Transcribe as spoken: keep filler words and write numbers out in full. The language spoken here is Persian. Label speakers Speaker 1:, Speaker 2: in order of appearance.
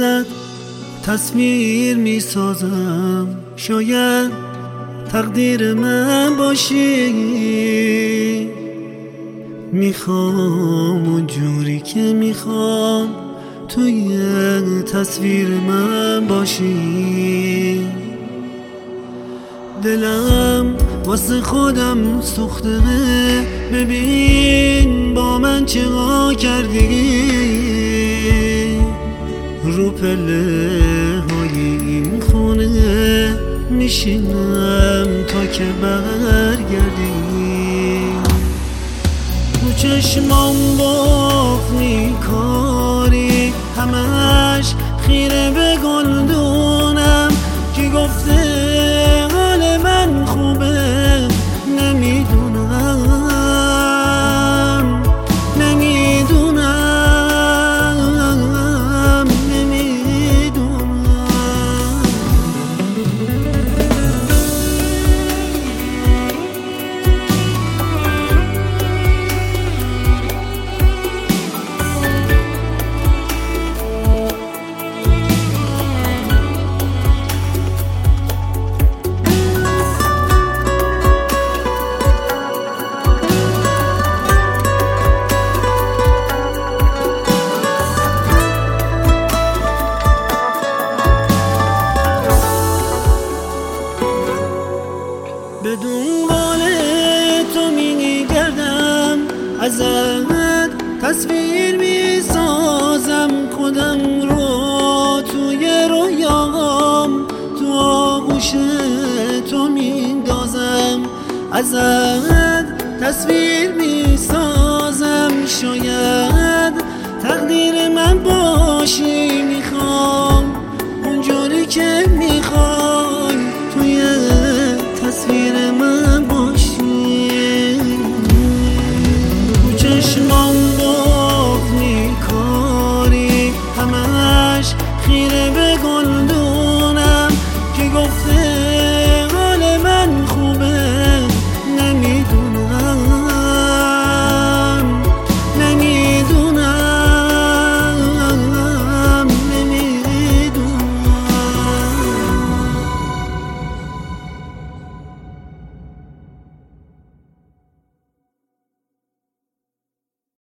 Speaker 1: ازت تصویر می سازم، شاید تقدیر من باشی. میخوام اونجوری که میخوام توی تصویر من باشی. دلم واسه خودم سوخته، ببین با من چقا کردی. رو پله های این خونه میشینم تا که برگردی. رو چشمام باف میکاری، همش خیره به گلدونم. کی گفته حال من خوبه؟ نمیدونم نمیدونم نمیدونم. به دنبال تو میگردم، ازت تصویر میسازم خودم رو توی رویام، تو آغوش تو میندازم. ازت تصویر میسازم، شاید تقدیر من باشی.